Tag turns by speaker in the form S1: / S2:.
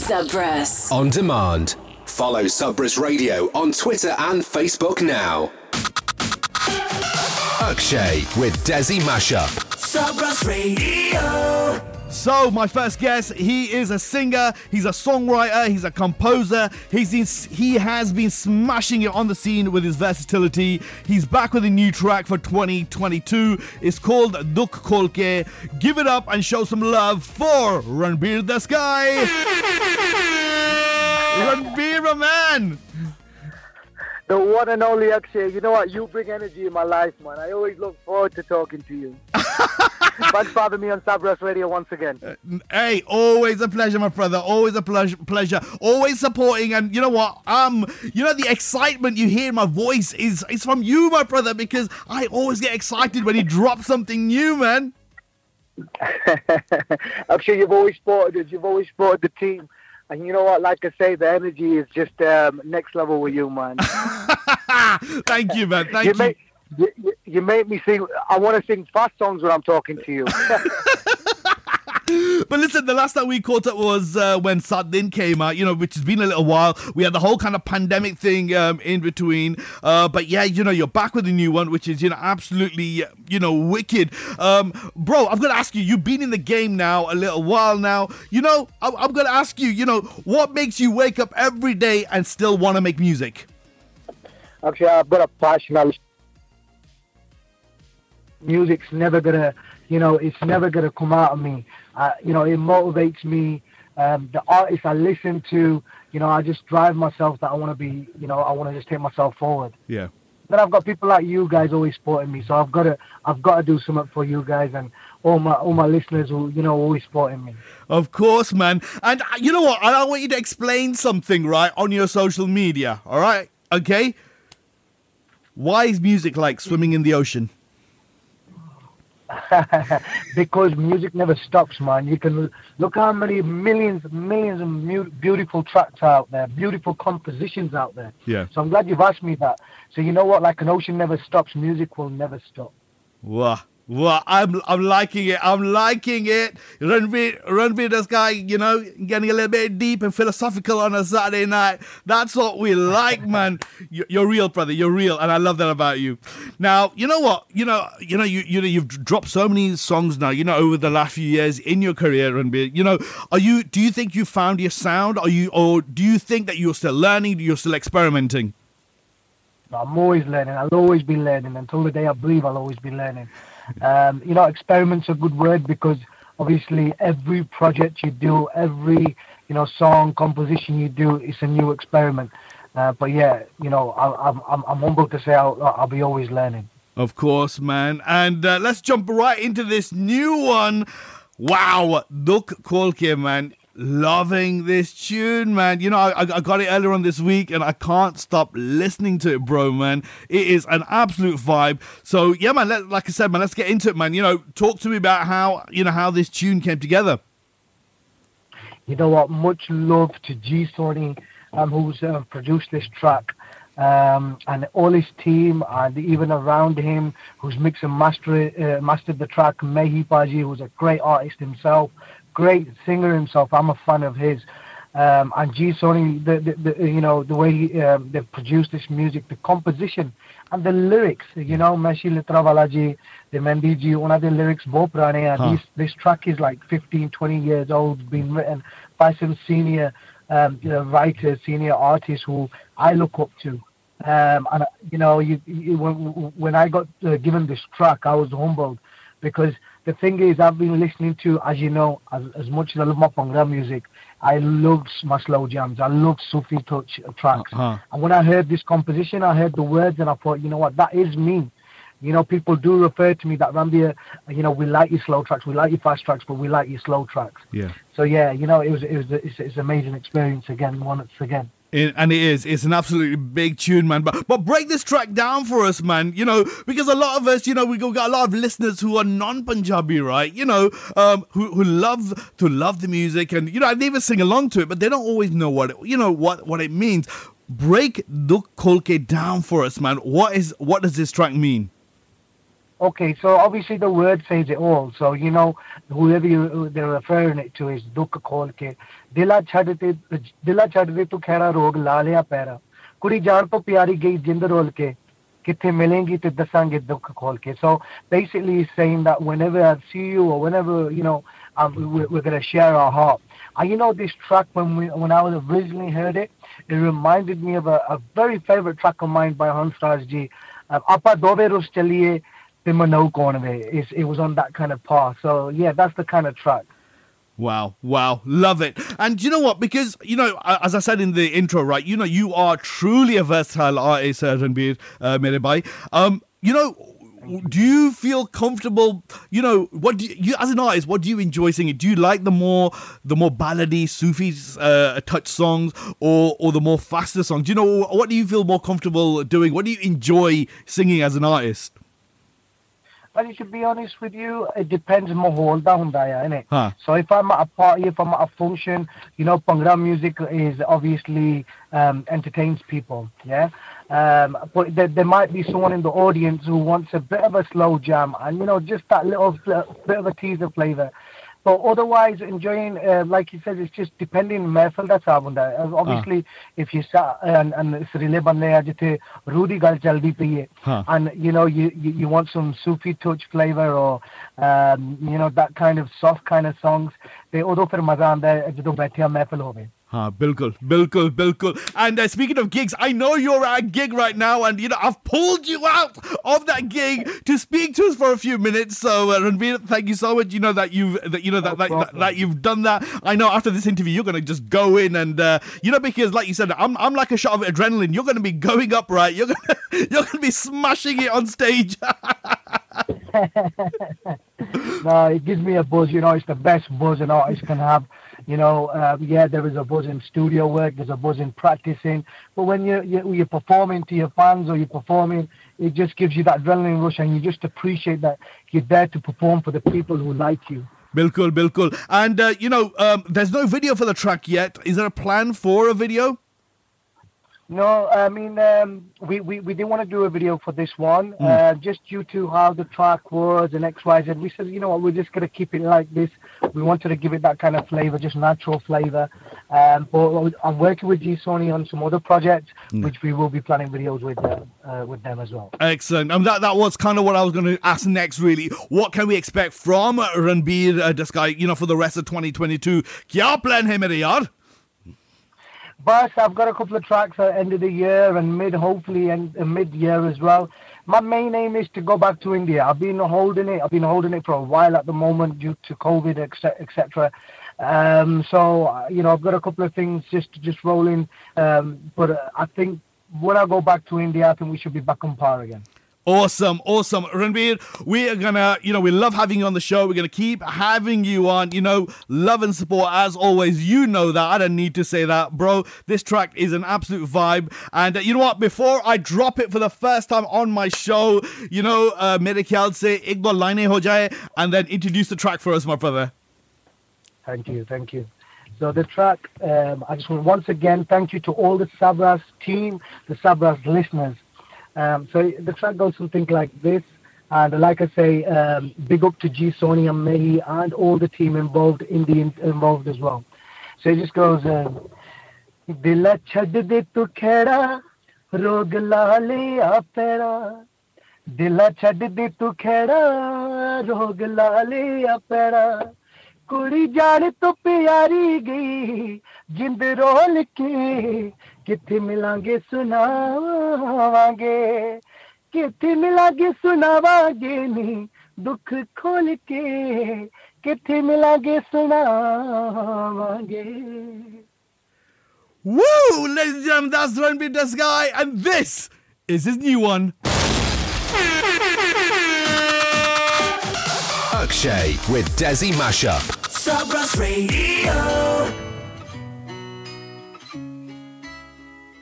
S1: Subrus.
S2: On demand. Follow Subrus Radio on Twitter and Facebook now. Akshay with Desi Mashup.
S3: Subrus Radio.
S4: So, my first guest, he is a singer, he's a songwriter, he's a composer, he has been smashing it on the scene with his versatility. He's back with a new track for 2022. It's called Dukh Kholke. Give it up and show some love for Ranbir the Sky. Ranbir, my man.
S5: The one and only Akshay. You know what? You bring energy in my life, man. I always look forward to talking to you. Thanks for having me on Subrus Radio once again.
S4: Hey, always a pleasure, my brother. Always a pleasure. Always supporting. And you know what? The excitement you hear in my voice is from you, my brother, because I always get excited when you drop something new, man.
S5: Akshay, you've always supported us. You've always supported the team. And you know what? Like I say, the energy is just next level with you, man.
S4: Thank you, man. Thank you.
S5: You make me sing. I want to sing fast songs when I'm talking to you.
S4: But listen, the last time we caught up was when Sat Din came out, which has been a little while. We had the whole kind of pandemic thing in between. But yeah, you're back with a new one, which is, absolutely, wicked. Bro, I've got to ask you, you've been in the game now a little while now. I'm going to ask you, what makes you wake up every day and still want to make music?
S5: Actually, I've got a passion. Music's never gonna, it's never gonna come out of me. It motivates me. The artists I listen to, I just drive myself that I want to be, I want to just take myself forward.
S4: Yeah.
S5: Then I've got people like you guys always supporting me, so I've got to do something for you guys and all my listeners who, always supporting me.
S4: Of course, man. And you know what? I want you to explain something, right, on your social media. All right? Okay? Why is music like swimming in the ocean?
S5: Because music never stops, man. You can look how many millions of beautiful tracks out there, beautiful compositions out there.
S4: Yeah.
S5: So I'm glad you've asked me that. So you know what? Like an ocean never stops, music will never stop.
S4: Wow. Well, I'm liking it. Ranbir the Sky, getting a little bit deep and philosophical on a Saturday night. That's what we like, man. You're real, brother. You're real, and I love that about you. Now, you know what? You've dropped so many songs now. Over the last few years in your career, Ranbir. Do you think you found your sound? Or do you think that you're still learning? You're still experimenting?
S5: I'm always learning. I'll always be learning until the day I breathe. I'll always be learning. Experiment's a good word because obviously every project you do, every song composition you do, it's a new experiment. But yeah, I'm humbled to say I'll be always learning.
S4: Of course, man. And let's jump right into this new one. Wow, Dukh Kholke, man. Loving this tune, man. I got it earlier on this week and I can't stop listening to it, bro, man. It is an absolute vibe. So, yeah, man, like I said, man, let's get into it, man. Talk to me about how this tune came together.
S5: You know what? Much love to G Sony, who's produced this track, and all his team, and even around him, who's mixed and mastered the track. Mehi Paji, who's a great artist himself. Great singer himself. I'm a fan of his. And G Sony, the way they've produced this music, the composition and the lyrics, Meshi Litrawalaji, the Mendiji, one of the lyrics, both prane. This track is like 15, 20 years old, been written by some senior writers, senior artists who I look up to. And when I got given this track, I was humbled because the thing is, I've been listening to, as you know, as much as I love my Bhangra music, I love my slow jams. I love Sufi touch tracks. And when I heard this composition, I heard the words, and I thought, you know what, that is me. People do refer to me that Ranbir, we like your slow tracks, we like your fast tracks, but we like your slow tracks.
S4: Yeah. So
S5: yeah, it's an amazing experience again, once again.
S4: It's an absolutely big tune, man. But break this track down for us, man. Because a lot of us, we got a lot of listeners who are non-Punjabi, right? Who love the music, and they even sing along to it, but they don't always know what it means. Break Dukh Kholke down for us, man. What does this track mean?
S5: Okay, so obviously the word says it all. So, you know, they're referring it to is dukh khol ke. Dila chhad de tu khera rog la liya pera. Kudi jaan to pyari gayi jind rol ke. Kithe milengi te dasange dukh khol ke. So basically he's saying that whenever I see you or whenever, you know, we're going to share our heart. And you know, this track, when I was originally heard it, it reminded me of a very favorite track of mine by Hansraj ji. Apa dove rus chaliye. It was on that kind of path. So, yeah, that's the kind of track.
S4: Wow, love it. And you know what? Because, you know, as I said in the intro, right, you know, you are truly a versatile artist, Ranbir, mere bhai. You know, do you feel comfortable, you know, what do you as an artist, what do you enjoy singing? Do you like the more ballady, Sufi touch songs or the more faster songs? Do you know, what do you feel more comfortable doing? What do you enjoy singing as an artist?
S5: Well, to be honest with you, it depends mahol da hunda hai, innit? So if I'm at a party, if I'm at a function, you know, Bhangra music is obviously entertains people, yeah? But there might be someone in the audience who wants a bit of a slow jam and, you know, just that little bit of a teaser flavor. But otherwise, enjoying, like you said, it's just depending mehfil da saab hunda hai. Obviously, if you sat and sarile bande hai jithe Rudi gal chaldi pi hai, and you know you want some Sufi touch flavor or you know that kind of soft kind of songs, te udo fir maza aanda hai jadon baithe mehfil hove.
S4: Bilkul. And speaking of gigs, I know you're at a gig right now, and you know I've pulled you out of that gig to speak to us for a few minutes. So Ranbir, thank you so much. You know that you've done that. I know after this interview you're gonna just go in and you know, because like you said, I'm like a shot of adrenaline. You're gonna be going up, right? You're gonna be smashing it on stage.
S5: No, it gives me a buzz. You know, it's the best buzz an artist can have. You know, yeah, there is a buzz in studio work, there's a buzz in practicing, but when you're performing to your fans or you're performing, it just gives you that adrenaline rush, and you just appreciate that you're there to perform for the people who like you.
S4: Bilkul. And, you know, there's no video for the track yet. Is there a plan for a video?
S5: No, I mean, we didn't want to do a video for this one, just due to how the track was and XYZ. We said, you know what, we're just going to keep it like this. We wanted to give it that kind of flavor, just natural flavor. But I'm working with G Sony on some other projects, which we will be planning videos with them as well.
S4: Excellent. That was kind of what I was going to ask next, really. What can we expect from Ranbir Desai, you know, for the rest of 2022? Kya plan hai mere yaar?
S5: But I've got a couple of tracks at the end of the year and hopefully mid-year as well. My main aim is to go back to India. I've been holding it for a while at the moment due to COVID, etc. So, you know, I've got a couple of things just rolling. But I think when I go back to India, I think we should be back on par again.
S4: Awesome. Ranbir, we are gonna, you know, we love having you on the show. We're gonna keep having you on, you know, love and support as always. You know that. I don't need to say that, bro. This track is an absolute vibe. And you know what? Before I drop it for the first time on my show, you know, mere khayal se ek do line ho jaye, and then introduce the track for us, my brother.
S5: Thank you. So the track, I just want once again thank you to all the Sabras team, the Sabras listeners. So the track goes something like this, and like I say, big up to G Sony and Mehi and all the team involved, involved as well. So it just goes, Dila chhad de tu khera, rog la liya pera. Dila chhad de tu khera, rog la liya pera. Kudi jaan to pyari gayi, jind rol ke. किथे मिलांगे सुनावांगे नी दुख खोल के किथे मिलांगे सुनावांगे.
S4: Woo! Ladies and gentlemen, that's Ranbir Desai, and this is his new one.
S2: Akshay with Desi Mashup.
S3: Sabras Radio.